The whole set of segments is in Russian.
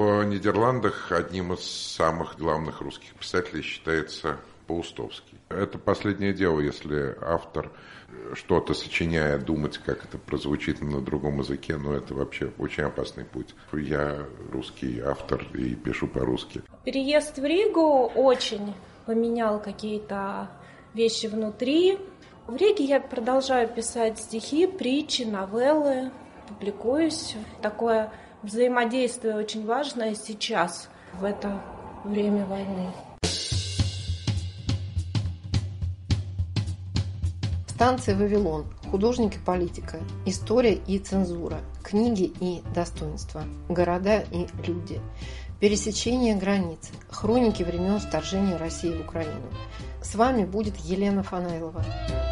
В Нидерландах одним из самых главных русских писателей считается Паустовский. Это последнее дело, если автор что-то сочиняя, думать, как это прозвучит на другом языке, но это вообще очень опасный путь. Я русский автор и пишу по-русски. Переезд в Ригу очень поменял какие-то вещи внутри. В Риге я продолжаю писать стихи, притчи, новеллы, публикуюсь. Такое взаимодействие очень важное сейчас, в это время войны. Станция «Вавилон», художник и политика, история и цензура, книги и достоинства, города и люди, пересечение границ, хроники времен вторжения России в Украину. С вами будет Елена Фанайлова.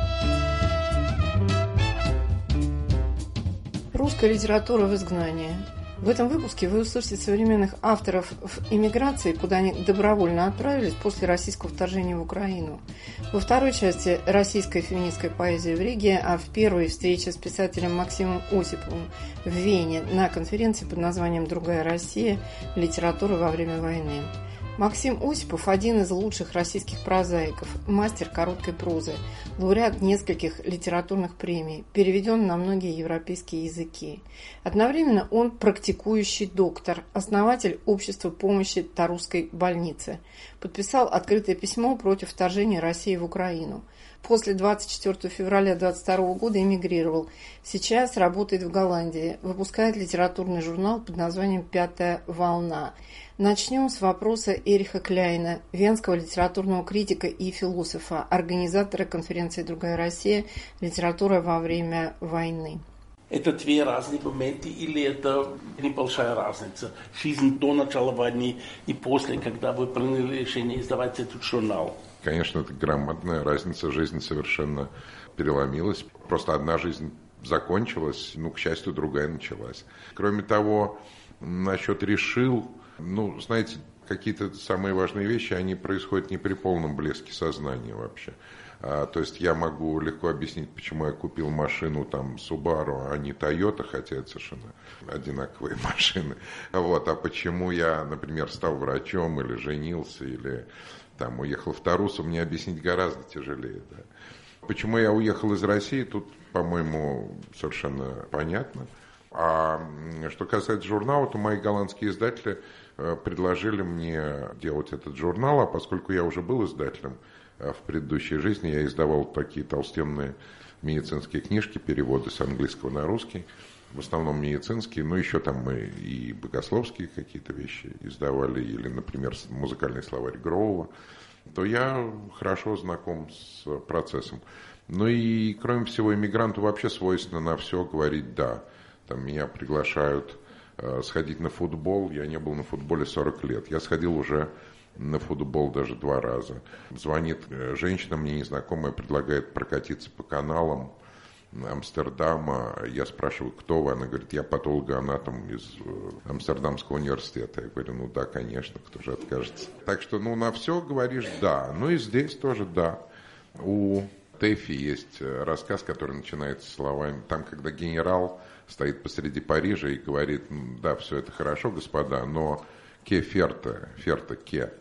Русская литература в изгнании. В этом выпуске вы услышите современных авторов в эмиграции, куда они добровольно отправились после российского вторжения в Украину. Во второй части российская феминистская поэзия в Риге, а в первой встреча с писателем Максимом Осиповым в Вене на конференции под названием «Другая Россия. Литература во время войны». Максим Осипов – один из лучших российских прозаиков, мастер короткой прозы, лауреат нескольких литературных премий, переведен на многие европейские языки. Одновременно он практикующий доктор, основатель общества помощи Тарусской больницы. Подписал открытое письмо против вторжения России в Украину. После 24 февраля 1922 года эмигрировал. Сейчас работает в Голландии. Выпускает литературный журнал под названием «Пятая волна». Начнем с вопроса Эриха Кляйна, венского литературного критика и философа, организатора конференции «Другая Россия. Литература во время войны». Это две разные моменты, или это небольшая разница? Жизнь до начала войны и после, когда вы приняли решение издавать этот журнал? Конечно, это громадная разница. Жизнь совершенно переломилась. Просто одна жизнь закончилась, к счастью, другая началась. Кроме того, насчет решил, знаете, какие-то самые важные вещи, они происходят не при полном блеске сознания вообще. То есть я могу легко объяснить, почему я купил машину Subaru, а не Toyota, хотя это совершенно одинаковые машины. А почему я, например, стал врачом или женился, или уехал в Тарусу, мне объяснить гораздо тяжелее. Да. Почему я уехал из России, тут, по-моему, совершенно понятно. А что касается журнала, то мои голландские издатели предложили мне делать этот журнал, а поскольку я уже был издателем в предыдущей жизни, я издавал такие толстенные медицинские книжки, переводы с английского на русский, в основном медицинские, но еще мы и богословские какие-то вещи издавали, или, например, музыкальный словарь Гроува, то я хорошо знаком с процессом. И, кроме всего, иммигранту вообще свойственно на все говорить «да». Меня приглашают сходить на футбол. Я не был на футболе 40 лет. Я сходил уже на футбол даже 2 раза. Звонит женщина мне незнакомая, предлагает прокатиться по каналам Амстердама. Я спрашиваю, кто вы? Она говорит, я патологоанатом из Амстердамского университета. Я говорю, да, конечно, кто же откажется. Так что, на все говоришь «да». И здесь тоже «да». У Тэфи есть рассказ, который начинается словами, когда генерал стоит посреди Парижа и говорит, да, все это хорошо, господа, но ке ферта, ке.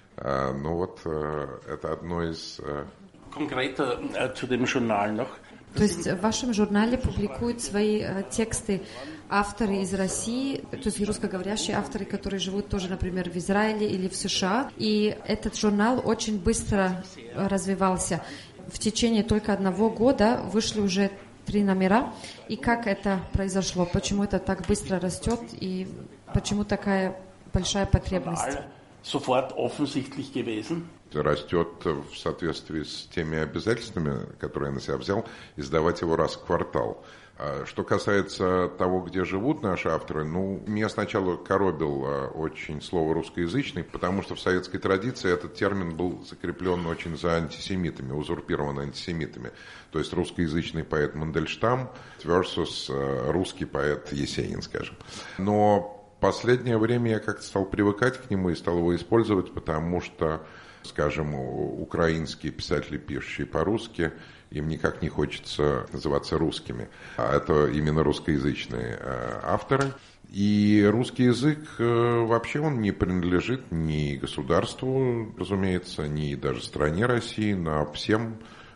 Это одно из... Конкретно zu dem Journal noch. То есть в вашем журнале публикуют свои тексты авторы из России, то есть русскоговорящие авторы, которые живут тоже, например, в Израиле или в США. И этот журнал очень быстро развивался. В течение только 1 года вышли уже 3 номера. И как это произошло? Почему это так быстро растет? И почему такая большая потребность? Sofort offensichtlich gewesen. Растет в соответствии с теми обязательствами, которые я на себя взял, издавать его раз в квартал. Что касается того, где живут наши авторы, меня сначала коробил очень слово русскоязычный, потому что в советской традиции этот термин был закреплен очень за антисемитами, узурпирован антисемитами. То есть русскоязычный поэт Мандельштам versus русский поэт Есенин, скажем. Но в последнее время я как-то стал привыкать к нему и стал его использовать, потому что, скажем, украинские писатели, пишущие по-русски, им никак не хочется называться русскими. А это именно русскоязычные авторы. И русский язык вообще он не принадлежит ни государству, разумеется, ни даже стране России, но всем,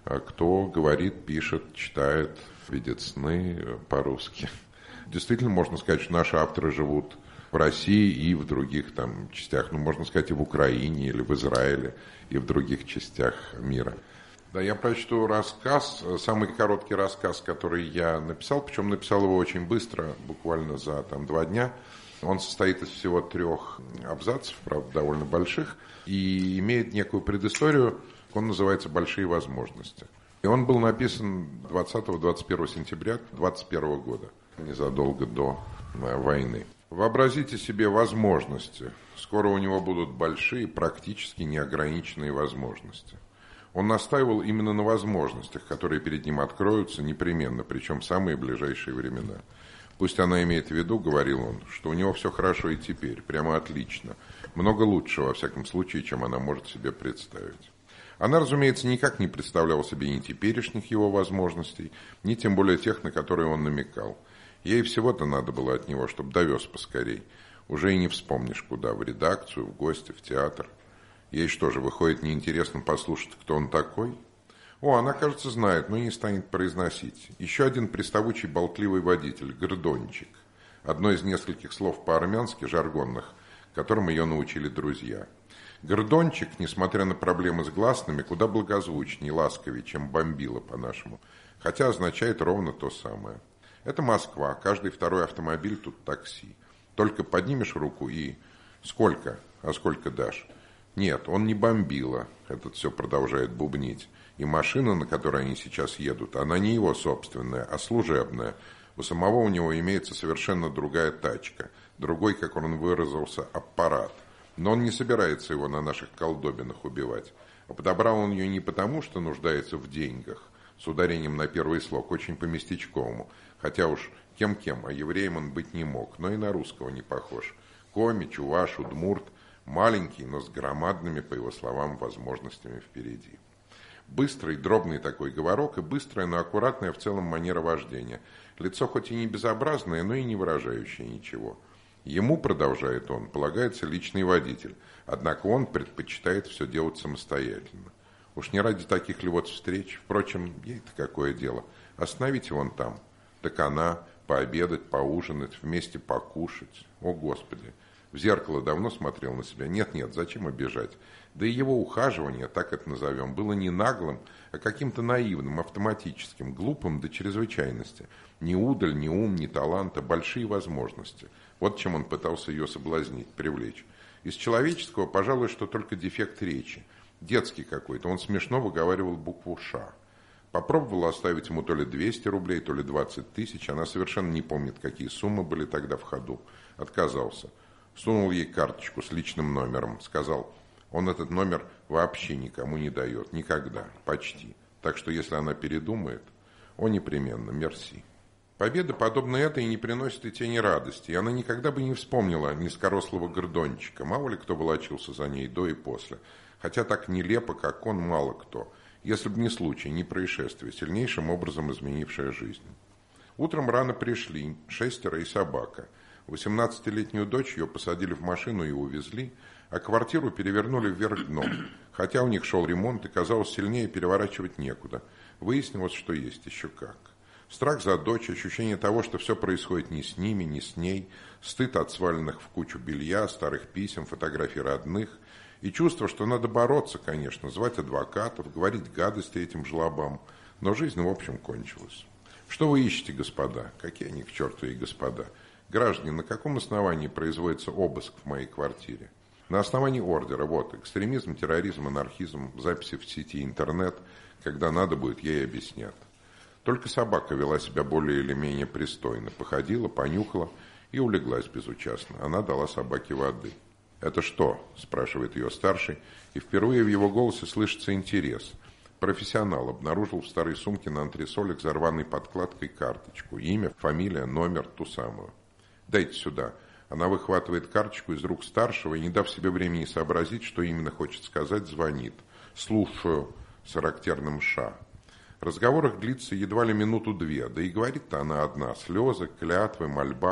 кто говорит, пишет, читает, видит сны по-русски. Действительно, можно сказать, что наши авторы живут в России и в других там частях, можно сказать, и в Украине, или в Израиле, и в других частях мира. Да, я прочту рассказ, самый короткий рассказ, который я написал, причем написал его очень быстро, буквально за 2 дня. Он состоит из всего 3 абзацев, правда, довольно больших, и имеет некую предысторию, он называется «Большие возможности». И он был написан 20-21 сентября 2021 года, незадолго до войны. Вообразите себе возможности. Скоро у него будут большие, практически неограниченные возможности. Он настаивал именно на возможностях, которые перед ним откроются непременно, причем в самые ближайшие времена. Пусть она имеет в виду, говорил он, что у него все хорошо и теперь, прямо отлично. Много лучше, во всяком случае, чем она может себе представить. Она, разумеется, никак не представляла себе ни теперешних его возможностей, ни тем более тех, на которые он намекал. Ей всего-то надо было от него, чтобы довез поскорей. Уже и не вспомнишь куда, в редакцию, в гости, в театр. Ей что же, выходит, неинтересно послушать, кто он такой? Она, кажется, знает, но не станет произносить. Еще один приставучий болтливый водитель, гордончик. Одно из нескольких слов по-армянски, жаргонных, которым ее научили друзья. Гордончик, несмотря на проблемы с гласными, куда благозвучнее, ласковее, чем бомбила по-нашему, хотя означает ровно то самое. Это Москва, каждый второй автомобиль тут такси. Только поднимешь руку и... Сколько? А сколько дашь? Нет, он не бомбила, этот все продолжает бубнить. И машина, на которой они сейчас едут, она не его собственная, а служебная. У самого у него имеется совершенно другая тачка, другой, как он выразился, аппарат. Но он не собирается его на наших колдобинах убивать. А подобрал он ее не потому, что нуждается в деньгах, с ударением на первый слог, очень по-местечковому, хотя уж кем-кем, а евреем он быть не мог, но и на русского не похож. Коми, чуваш, удмурт. Маленький, но с громадными, по его словам, возможностями впереди. Быстрый, дробный такой говорок и быстрая, но аккуратная в целом манера вождения. Лицо хоть и не безобразное, но и не выражающее ничего. Ему, продолжает он, полагается личный водитель, однако он предпочитает все делать самостоятельно. Уж не ради таких ли вот встреч, впрочем, ей-то какое дело. Остановите вон там. Так она, пообедать, поужинать, вместе покушать. О, Господи! В зеркало давно смотрел на себя. Нет, зачем обижать? Да и его ухаживание, так это назовем, было не наглым, а каким-то наивным, автоматическим, глупым до чрезвычайности. Ни удаль, ни ум, ни талант, а большие возможности. Вот чем он пытался ее соблазнить, привлечь. Из человеческого, пожалуй, что только дефект речи. Детский какой-то. Он смешно выговаривал букву «Ш». Попробовала оставить ему то ли 200 рублей, то ли 20 тысяч. Она совершенно не помнит, какие суммы были тогда в ходу. Отказался. Сунул ей карточку с личным номером. Сказал, он этот номер вообще никому не дает. Никогда. Почти. Так что, если она передумает, непременно. Мерси. Победа, подобно этой, не приносит и тени радости. И она никогда бы не вспомнила низкорослого гордончика. Мало ли кто волочился за ней до и после. Хотя так нелепо, как он, мало кто. Если бы не случай, не происшествие, сильнейшим образом изменившее жизнь. Утром рано пришли 6 и собака. 18-летнюю дочь ее посадили в машину и увезли, а квартиру перевернули вверх дном. Хотя у них шел ремонт, и казалось, сильнее переворачивать некуда. Выяснилось, что есть еще как. Страх за дочь, ощущение того, что все происходит не с ними, не с ней, стыд от сваленных в кучу белья, старых писем, фотографий родных, и чувство, что надо бороться, конечно, звать адвокатов, говорить гадости этим жлобам, но жизнь, в общем, кончилась. Что вы ищете, господа? Какие они к черту и господа? Граждане, на каком основании производится обыск в моей квартире? На основании ордера. Экстремизм, терроризм, анархизм, записи в сети, интернет. Когда надо будет, ей объяснят. Только собака вела себя более или менее пристойно. Походила, понюхала и улеглась безучастно. Она дала собаке воды. «Это что?» – спрашивает ее старший. И впервые в его голосе слышится интерес. Профессионал обнаружил в старой сумке на антресолях за рваной подкладкой карточку. Имя, фамилия, номер, ту самую. «Дайте сюда». Она выхватывает карточку из рук старшего и, не дав себе времени сообразить, что именно хочет сказать, звонит. «Слушаю», с характерным «ша». Разговор их длится едва ли минуту-две, да и говорит-то она одна. Слезы, клятвы, мольба.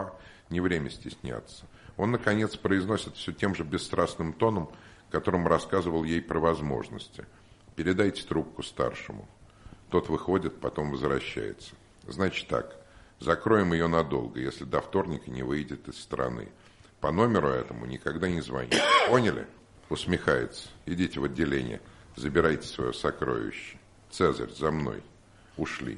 Не время стесняться. Он, наконец, произносит все тем же бесстрастным тоном, которым рассказывал ей про возможности. «Передайте трубку старшему». Тот выходит, потом возвращается. «Значит так, закроем ее надолго, если до вторника не выйдет из страны. По номеру этому никогда не звоните. Поняли?» Усмехается. «Идите в отделение, забирайте свое сокровище. Цезарь, за мной». Ушли.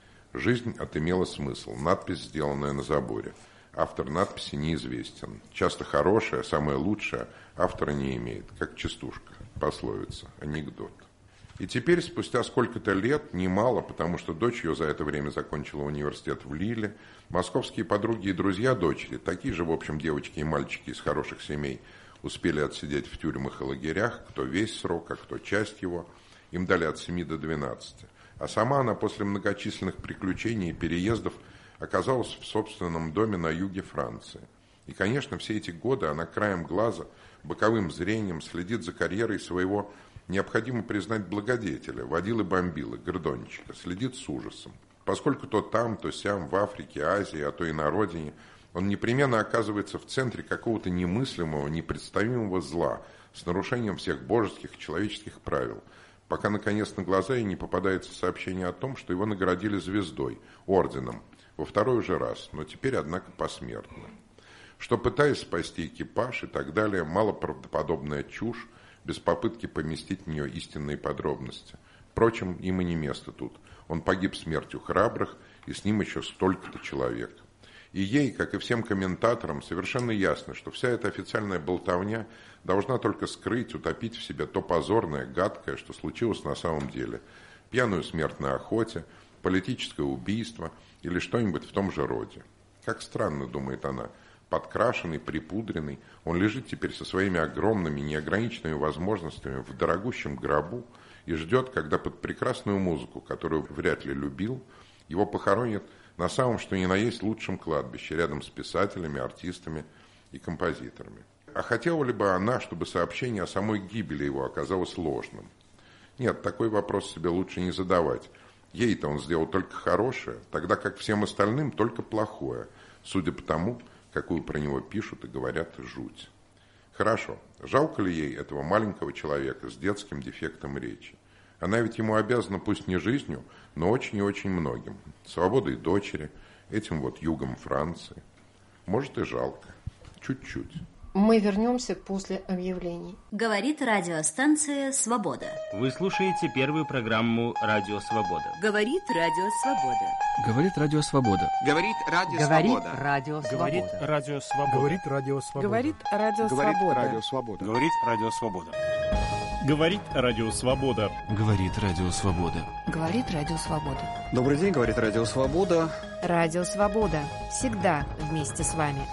Жизнь отымела смысл. Надпись, сделанная на заборе. Автор надписи неизвестен. Часто хорошая, самая лучшая, автора не имеет. Как частушка, пословица, анекдот. И теперь, спустя сколько-то лет, немало, потому что дочь ее за это время закончила университет в Лиле, московские подруги и друзья дочери, такие же, в общем, девочки и мальчики из хороших семей, успели отсидеть в тюрьмах и лагерях, кто весь срок, а кто часть его. Им дали от 7 до 12. А сама она после многочисленных приключений и переездов оказалась в собственном доме на юге Франции. И, конечно, все эти годы она краем глаза, боковым зрением следит за карьерой своего, необходимо признать, благодетеля, водилы-бомбилы, гордончика, следит с ужасом. Поскольку то там, то сям, в Африке, Азии, а то и на родине, он непременно оказывается в центре какого-то немыслимого, непредставимого зла с нарушением всех божеских и человеческих правил, пока, наконец, на глаза ей не попадается сообщение о том, что его наградили звездой, орденом, во второй уже раз, но теперь, однако, посмертно. Что, пытаясь спасти экипаж и так далее, малоправдоподобная чушь, без попытки поместить в нее истинные подробности. Впрочем, им и не место тут. Он погиб смертью храбрых, и с ним еще столько-то человек. И ей, как и всем комментаторам, совершенно ясно, что вся эта официальная болтовня должна только скрыть, утопить в себе то позорное, гадкое, что случилось на самом деле. Пьяную смерть на охоте, политическое убийство или что-нибудь в том же роде. Как странно, думает она, подкрашенный, припудренный, он лежит теперь со своими огромными, неограниченными возможностями в дорогущем гробу и ждет, когда под прекрасную музыку, которую вряд ли любил, его похоронят на самом что ни на есть лучшем кладбище, рядом с писателями, артистами и композиторами. А хотела ли бы она, чтобы сообщение о самой гибели его оказалось ложным? Нет, такой вопрос себе лучше не задавать. Ей-то он сделал только хорошее, тогда как всем остальным только плохое, судя по тому, какую про него пишут и говорят жуть. Хорошо, жалко ли ей этого маленького человека с детским дефектом речи? Она ведь ему обязана пусть не жизнью, но очень и очень многим. Свободой дочери, этим вот югом Франции. Может и жалко. Чуть-чуть. Мы вернемся после объявлений. Говорит радиостанция «Свобода». Вы слушаете первую программу «Радио Свобода». Говорит Радио Свобода. Говорит Радио Свобода. Говорит Радио Свобода. Говорит Радио Свобода. Говорит Радио Свобода. Говорит Радио Свобода. Говорит Радио Свобода. Говорит Радио Свобода. Говорит Радио Свобода. Говорит Радио Свобода. Добрый день, говорит Радио Свобода. Радио Свобода. Всегда вместе с вами.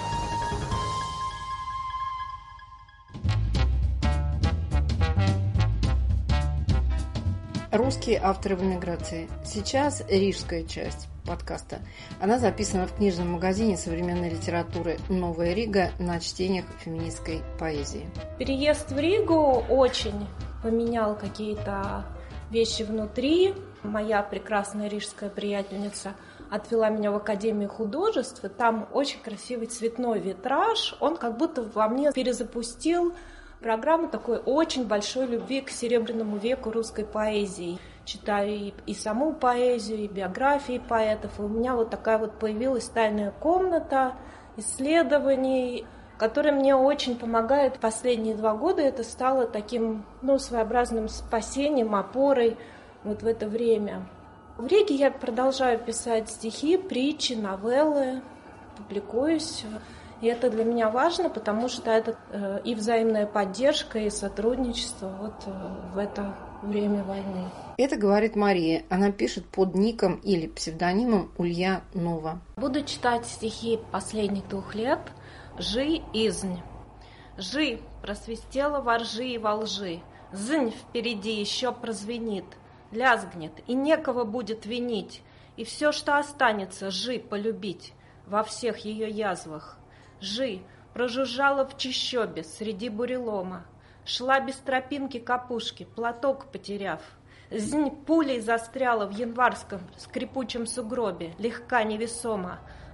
Русские авторы в эмиграции. Сейчас рижская часть подкаста. Она записана в книжном магазине современной литературы «Новая Рига» на чтениях феминистской поэзии. Переезд в Ригу очень поменял какие-то вещи внутри. Моя прекрасная рижская приятельница отвела меня в Академию художеств, и там очень красивый цветной витраж. Он как будто во мне перезапустил программу такой очень большой любви к Серебряному веку русской поэзии. Читаю и саму поэзию, и биографии поэтов. И у меня вот такая вот появилась тайная комната исследований, которая мне очень помогает. Последние 2 года это стало таким, своеобразным спасением, опорой вот в это время. В Риге я продолжаю писать стихи, притчи, новеллы, публикуюсь. И это для меня важно, потому что это и взаимная поддержка, и сотрудничество вот в это время войны. Это говорит Мария. Она пишет под ником или псевдонимом Улья Нова. Буду читать стихи последних 2 лет. «Жи изнь». «Жи» просвистела во ржи и во лжи. «Знь» впереди еще прозвенит. Лязгнет, и некого будет винить. И все, что останется, жи полюбить во всех ее язвах. Жи прожужжала в чащобе среди бурелома, шла без тропинки капушки, платок потеряв. Знь пулей застряла в январском скрипучем сугробе, легка невесома.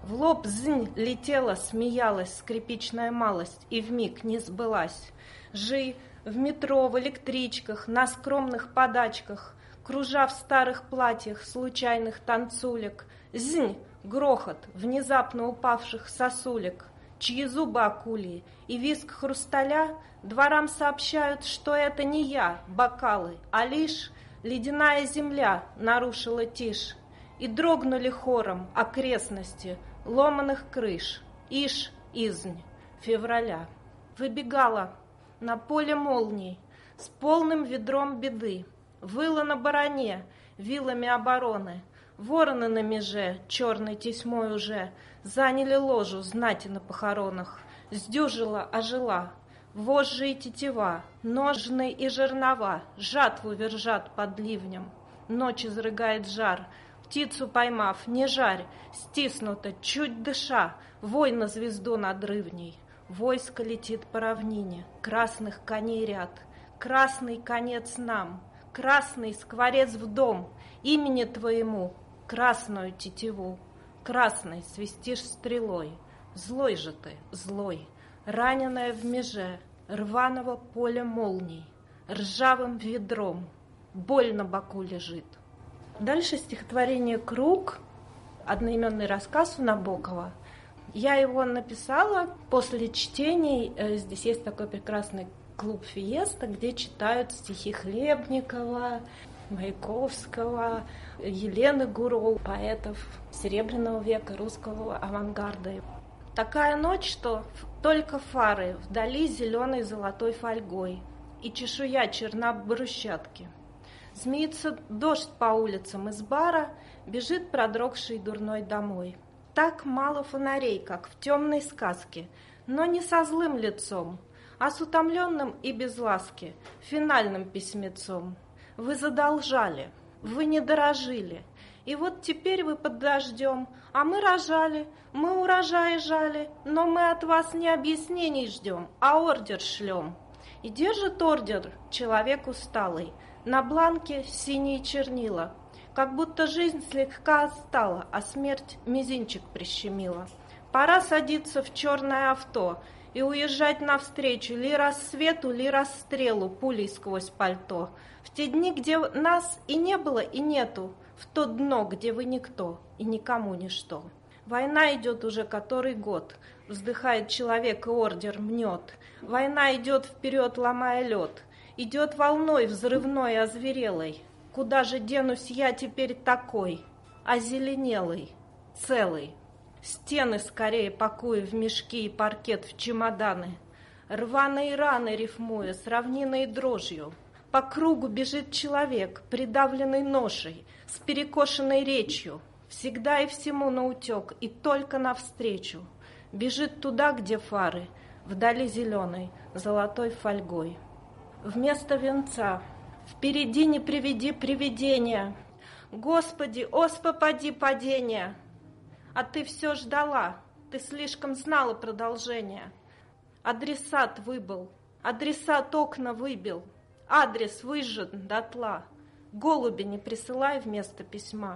В лоб зынь летела, смеялась скрипичная малость, и вмиг не сбылась. Жи в метро, в электричках, на скромных подачках, кружа в старых платьях случайных танцулек. Зынь, грохот внезапно упавших сосулек, чьи зубы акулии и визг хрусталя дворам сообщают, что это не я, бокалы, а лишь ледяная земля нарушила тишь. И дрогнули хором окрестности ломаных крыш. Ишь, изнь, февраля. Выбегала на поле молний с полным ведром беды. Выла на бароне вилами обороны. Вороны на меже, черной тесьмой уже, заняли ложу знати на похоронах. Сдюжила, ожила, вожжи и тетива, ножны и жернова, жатву вержат под ливнем. Ночь изрыгает жар, птицу поймав, не жарь, стиснута, чуть дыша, вой на звезду надрывней. Войско летит по равнине, красных коней ряд, красный конец нам, красный скворец в дом, имени твоему, красную тетиву, красной свистишь стрелой. Злой же ты, злой, раненая в меже рваного поля молний, ржавым ведром, боль на боку лежит. Дальше стихотворение «Круг», одноименный рассказ у Набокова. Я его написала после чтений. Здесь есть такой прекрасный клуб «Фиеста», где читают стихи Хлебникова, Маяковского, Елены Гуров, поэтов Серебряного века, русского авангарда. Такая ночь, что только фары вдали зеленой золотой фольгой, и чешуя черна брусчатки. Змеится дождь по улицам из бара, бежит продрогший дурной домой. Так мало фонарей, как в темной сказке, но не со злым лицом, а с утомленным и без ласки, финальным письмецом. Вы задолжали, вы не дорожили, и вот теперь вы под дождем, а мы рожали, мы урожаи жали, но мы от вас не объяснений ждем, а ордер шлем. И держит ордер человек усталый, на бланке синие чернила, как будто жизнь слегка отстала, а смерть мизинчик прищемила. Пора садиться в черное авто и уезжать навстречу ли рассвету, ли расстрелу пулей сквозь пальто. В те дни, где нас и не было, и нету, в то дно, где вы никто и никому ничто. Война идет уже который год, вздыхает человек и ордер мнет. Война идет вперед, ломая лед, идет волной взрывной, озверелой. Куда же денусь я теперь такой, озеленелый, целый? Стены скорее пакую в мешки и паркет в чемоданы. Рваные раны рифмуя с равниной дрожью. По кругу бежит человек, придавленный ношей, с перекошенной речью. Всегда и всему наутек, и только навстречу. Бежит туда, где фары, вдали зеленой, золотой фольгой. Вместо венца впереди не приведи привидения. Господи, оспопади падения. А ты все ждала, ты слишком знала продолжение. Адресат выбыл, адресат окна выбил, адрес выжжен дотла. Голуби не присылай вместо письма.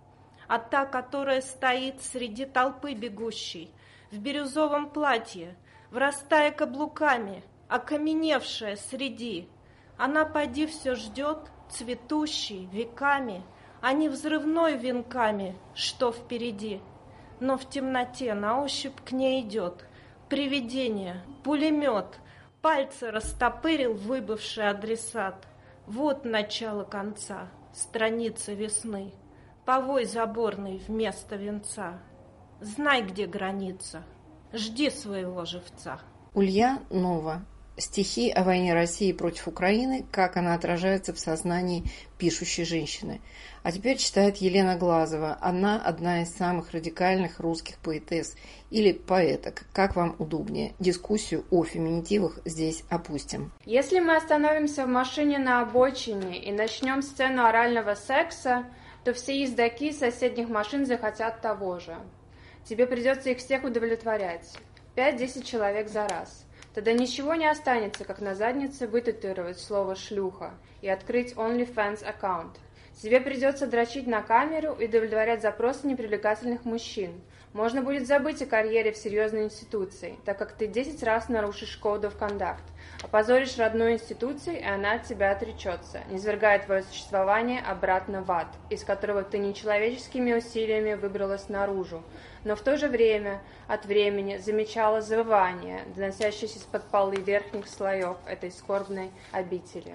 А та, которая стоит среди толпы бегущей, в бирюзовом платье, врастая каблуками, окаменевшая среди, она поди все ждет, цветущей, веками, а не взрывной венками, что впереди. Но в темноте на ощупь к ней идет привидение, пулемет, пальцы растопырил выбывший адресат. Вот начало конца, страница весны, повой заборный вместо венца. Знай, где граница, жди своего живца. Улья Нова. Стихи о войне России против Украины, как она отражается в сознании пишущей женщины. А теперь читает Елена Глазова. Она одна из самых радикальных русских поэтесс или поэток. Как вам удобнее? Дискуссию о феминитивах здесь опустим. Если мы остановимся в машине на обочине и начнем сцену орального секса, то все ездаки соседних машин захотят того же. Тебе придется их всех удовлетворять. 5-10 человек за раз. Тогда ничего не останется, как на заднице вытатуировать слово «шлюха» и открыть OnlyFans аккаунт. Тебе придется дрочить на камеру и удовлетворять запросы непривлекательных мужчин. Можно будет забыть о карьере в серьезной институции, так как ты 10 раз нарушишь Code of Conduct, опозоришь родную институцию, и она от тебя отречется, низвергая твое существование обратно в ад, из которого ты нечеловеческими усилиями выбралась наружу, но в то же время от времени замечала завывание, доносящееся из-под полы верхних слоев этой скорбной обители.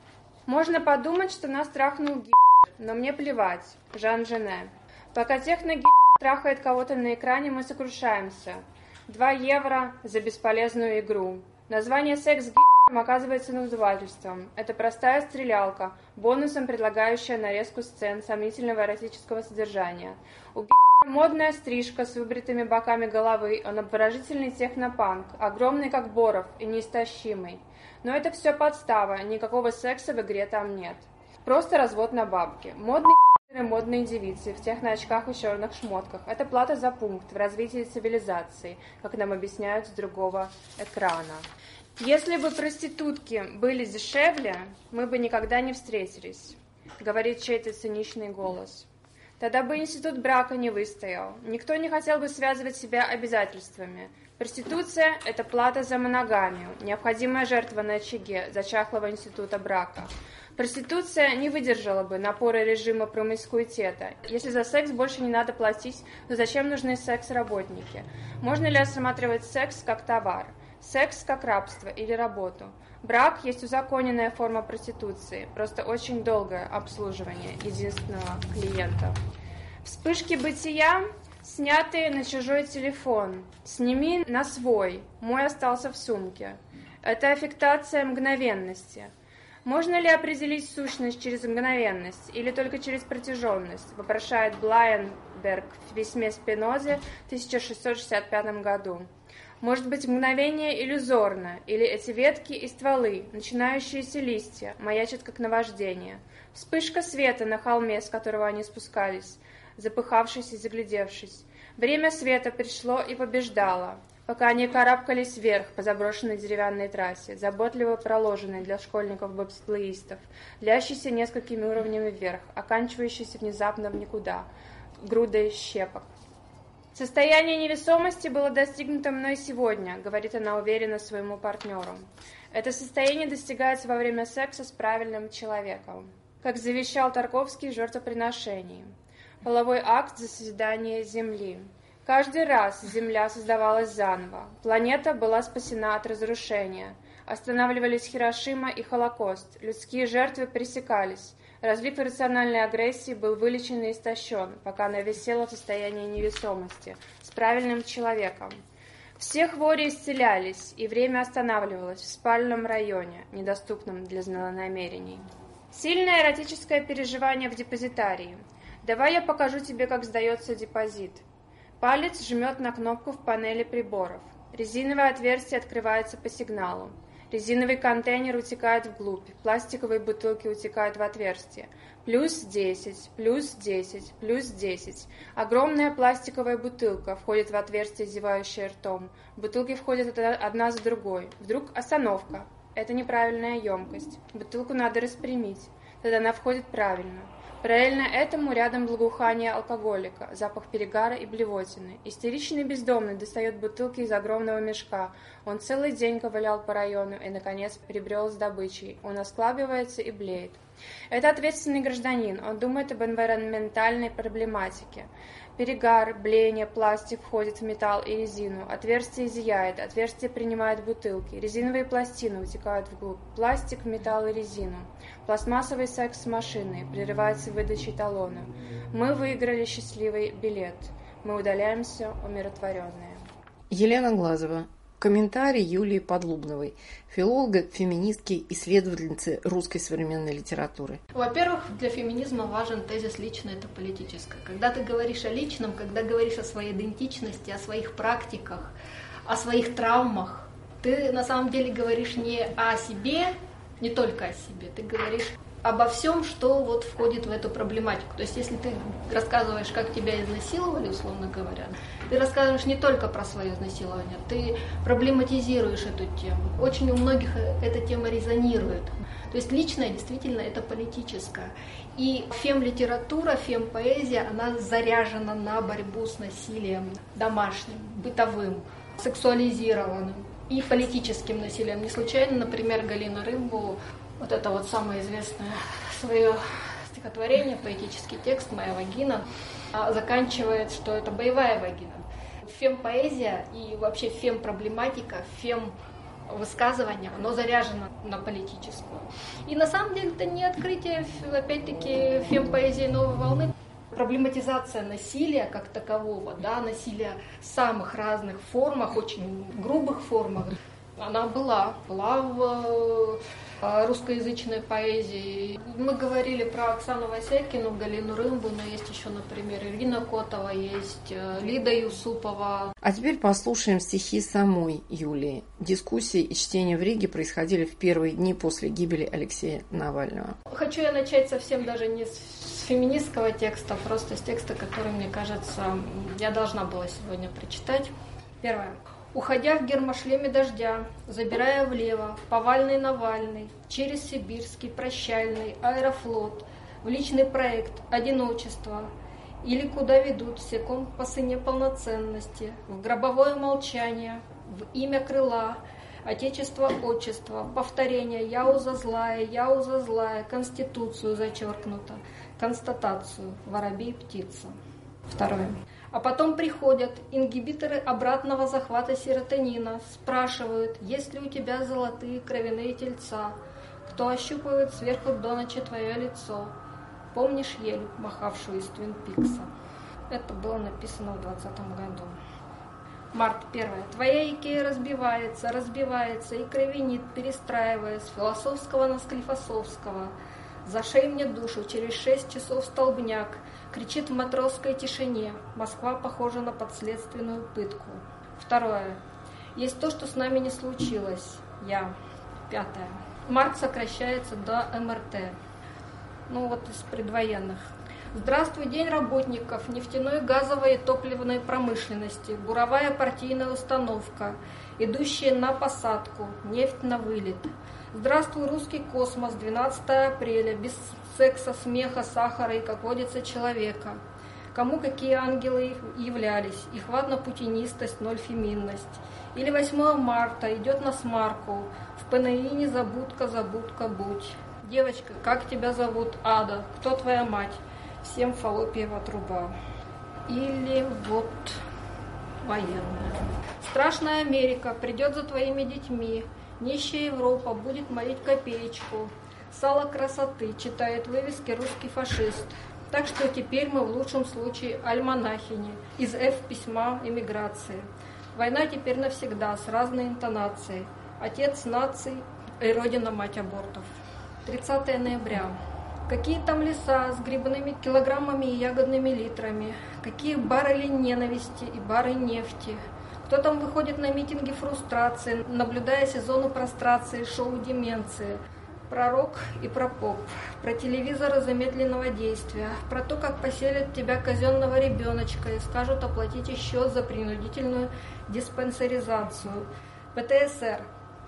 Можно подумать, что нас трахнул Гитлер, но мне плевать. Жан Жене. Пока техно-Гитлер трахает кого-то на экране, мы сокрушаемся. 2 евро за бесполезную игру. Название «Секс с Гитлером» оказывается надувательством. Это простая стрелялка, бонусом предлагающая нарезку сцен сомнительного эротического содержания. У Гитлера модная стрижка с выбритыми боками головы, он обворожительный технопанк, огромный как Боров и неистощимый. Но это все подстава, никакого секса в игре там нет. Просто развод на бабки. Модные модные девицы в техноочках и черных шмотках. Это плата за пункт в развитии цивилизации, как нам объясняют с другого экрана. Если бы проститутки были дешевле, мы бы никогда не встретились, говорит чей-то циничный голос. Тогда бы институт брака не выстоял. Никто не хотел бы связывать себя обязательствами. Проституция – это плата за моногамию, необходимая жертва на очаге зачахлого института брака. Проституция не выдержала бы напора режима промискуитета. Если за секс больше не надо платить, то зачем нужны секс-работники? Можно ли рассматривать секс как товар? Секс как рабство или работу? Брак есть узаконенная форма проституции, просто очень долгое обслуживание единственного клиента. Вспышки бытия, снятые на чужой телефон. Сними на свой, мой остался в сумке. Это аффектация мгновенности. Можно ли определить сущность через мгновенность или только через протяженность, вопрошает Блайенберг в письме Спинозе в 1665 году. Может быть, мгновение иллюзорно, или эти ветки и стволы, начинающиеся листья, маячат как наваждение. Вспышка света на холме, с которого они спускались, запыхавшись и заглядевшись. Время света пришло и побеждало, пока они карабкались вверх по заброшенной деревянной трассе, заботливо проложенной для школьников-бобслеистов, длящейся несколькими уровнями вверх, оканчивающейся внезапно в никуда, грудой щепок. «Состояние невесомости было достигнуто мной сегодня», — говорит она уверенно своему партнеру. «Это состояние достигается во время секса с правильным человеком», как завещал Тарковский в «Жертвоприношении». Половой акт за созидание Земли. Каждый раз Земля создавалась заново. Планета была спасена от разрушения. Останавливались Хиросима и Холокост. Людские жертвы пресекались. Разлив иррациональной агрессии был вылечен и истощен, пока она висела в состоянии невесомости, с правильным человеком. Все хвори исцелялись, и время останавливалось в спальном районе, недоступном для злонамерений. Сильное эротическое переживание в депозитарии. Давай я покажу тебе, как сдается депозит. Палец жмет на кнопку в панели приборов. Резиновое отверстие открывается по сигналу. Резиновый контейнер утекает вглубь, пластиковые бутылки утекают в отверстие. Плюс 10, плюс 10, плюс 10. Огромная пластиковая бутылка входит в отверстие, зевающее ртом. Бутылки входят одна за другой. Вдруг остановка. Это неправильная емкость. Бутылку надо распрямить. Тогда она входит правильно. Параллельно этому рядом благоухание алкоголика, запах перегара и блевотины. Истеричный бездомный достает бутылки из огромного мешка. Он целый день ковылял по району и, наконец, прибрел с добычей. Он осклабивается и блеет. Это ответственный гражданин. Он думает об энвиронментальной проблематике. Перегар, блеяние, пластик входит в металл и резину. Отверстие зияет, отверстие принимает бутылки. Резиновые пластины утекают вглубь. Пластик, металл и резину. Пластмассовый секс с машиной. Прерывается выдачей талона. Мы выиграли счастливый билет. Мы удаляемся умиротворенные. Елена Глазова. Комментарий Юлии Подлубновой, филолога, феминистки, исследовательницы русской современной литературы. Во-первых, для феминизма важен тезис «личное – это политическое». Когда ты говоришь о личном, когда говоришь о своей идентичности, о своих практиках, о своих травмах, ты на самом деле говоришь не о себе, не только о себе, ты говоришь обо всем, что вот входит в эту проблематику. То есть, если ты рассказываешь, как тебя изнасиловали, условно говоря, ты рассказываешь не только про свое изнасилование, ты проблематизируешь эту тему. Очень у многих эта тема резонирует. То есть личное действительно это политическое. И фем-литература, фем-поэзия, она заряжена на борьбу с насилием домашним, бытовым, сексуализированным и политическим насилием. Не случайно, например, Галина Рымбу, вот это вот самое известное свое стихотворение, поэтический текст «Моя вагина», заканчивает, что это боевая вагина. Фем-поэзия и вообще фем-проблематика, фем-высказывание, оно заряжено на политическую. И на самом деле это не открытие, опять-таки, фем-поэзии новой волны. Проблематизация насилия как такового, да, насилия в самых разных формах, очень грубых формах, она была в русскоязычной поэзии. Мы говорили про Оксану Васякину, Галину Рымбу, но есть еще, например, Ирина Котова, есть Лида Юсупова. А теперь послушаем стихи самой Юлии. Дискуссии и чтения в Риге происходили в первые дни после гибели Алексея Навального. Хочу я начать совсем даже не с феминистского текста, просто с текста, который, мне кажется, я должна была сегодня прочитать. Первое. Уходя в гермошлеме дождя, забирая влево, повальный Навальный, через Сибирский, прощальный, Аэрофлот, в личный проект, одиночество, или куда ведут все компасы неполноценности, в гробовое молчание, в имя крыла, отечество, отчество, повторение, яуза злая, конституцию зачеркнуто, констатацию, воробей, птица. Второе. А потом приходят ингибиторы обратного захвата серотонина, спрашивают, есть ли у тебя золотые кровяные тельца, кто ощупывает сверху до ночи твое лицо. Помнишь ель, махавшую из Твин Пикса? Это было написано в 2020 году. Март 1. Твоя Икея разбивается и кровенит, перестраивая с философского на склифосовского. Зашей мне душу, через 6 часов столбняк, кричит в матросской тишине. Москва похожа на подследственную пытку. Второе. Есть то, что с нами не случилось. Я. 5. Март сокращается до МРТ. Вот из предвоенных. Здравствуй, день работников нефтяной, газовой и топливной промышленности. Буровая партийная установка, идущая на посадку, нефть на вылет. Здравствуй, русский космос, 12 апреля, без секса, смеха, сахара и, как водится, человека. Кому какие ангелы являлись, и хватна путинистость, ноль феминность. Или 8 марта, идет на смарку, в ПНИ незабудка, будь. Девочка, как тебя зовут? Ада. Кто твоя мать? Всем фаллопиева труба. Или вот военная. Страшная Америка придет за твоими детьми. Нищая Европа будет молить копеечку. Сало красоты читает вывески русский фашист. Так что теперь мы в лучшем случае альманахини из письма эмиграции. Война теперь навсегда с разной интонацией. Отец наций и родина-мать абортов. 30 ноября. Какие там леса с грибными килограммами и ягодными литрами? Какие баррели ненависти и бары нефти? Кто там выходит на митинги фрустрации, наблюдая сезоны прострации, шоу деменции? Про рок и про поп, про телевизоры замедленного действия, про то, как поселят тебя казенного ребеночка и скажут оплатите счет за принудительную диспансеризацию. ПТСР,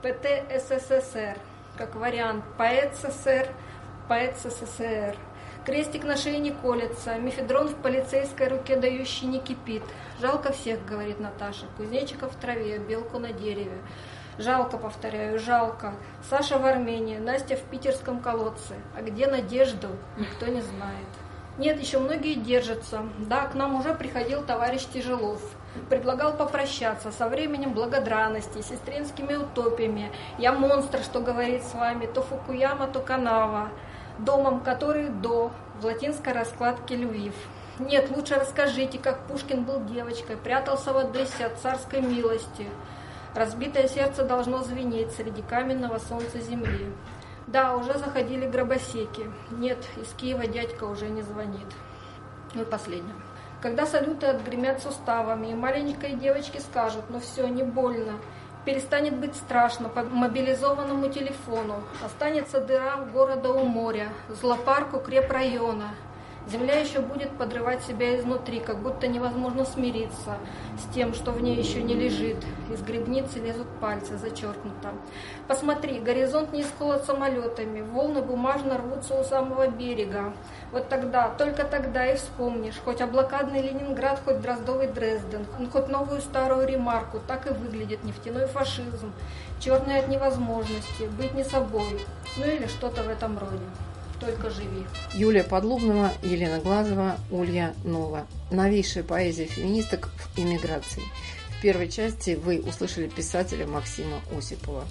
ПТССР, как вариант, поэт СССР, поэт СССР. Крестик на шее не колется, мефедрон в полицейской руке дающий не кипит. Жалко всех, говорит Наташа, кузнечиков в траве, белку на дереве. Жалко, повторяю, жалко. Саша в Армении, Настя в питерском колодце. А где Надежду, никто не знает. Нет, еще многие держатся. Да, к нам уже приходил товарищ Тяжелов. Предлагал попрощаться со временем благодарности, сестринскими утопиями. Я монстр, что говорит с вами, то Фукуяма, то Канава. Домом, который в латинской раскладке Львив. Нет, лучше расскажите, как Пушкин был девочкой, прятался в Одессе от царской милости. Разбитое сердце должно звенеть среди каменного солнца земли. Да, уже заходили гробосеки. Нет, из Киева дядька уже не звонит. И последнее. Когда салюты отгремят суставами, и маленькой девочке скажут, ну все, не больно. Перестанет быть страшно по мобилизованному телефону. Останется дыра города у моря, злопарк укрепрайона. Земля еще будет подрывать себя изнутри, как будто невозможно смириться с тем, что в ней еще не лежит. Из грибницы лезут пальцы, зачеркнуто. Посмотри, горизонт не исколот самолетами, волны бумажно рвутся у самого берега. Вот тогда, только тогда и вспомнишь, хоть облакадный Ленинград, хоть Дроздовый Дрезден, хоть новую старую ремарку, так и выглядит нефтяной фашизм, черный от невозможности, быть не собой, ну или что-то в этом роде. Только живи. Юлия Подлубнова, Елена Глазова, Улья Нова. Новейшая поэзия феминисток в эмиграции. В первой части вы услышали писателя Максима Осипова.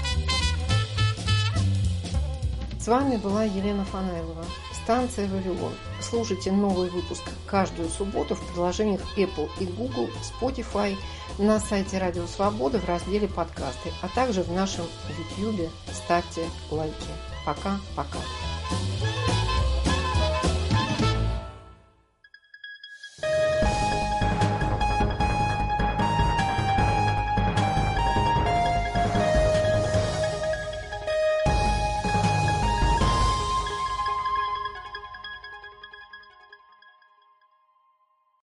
С вами была Елена Фанайлова. Станция «Вавилон». Слушайте новый выпуск каждую субботу в приложениях Apple и Google, Spotify, на сайте Радио Свобода в разделе «Подкасты», а также в нашем YouTube. Ставьте лайки. Пока-пока.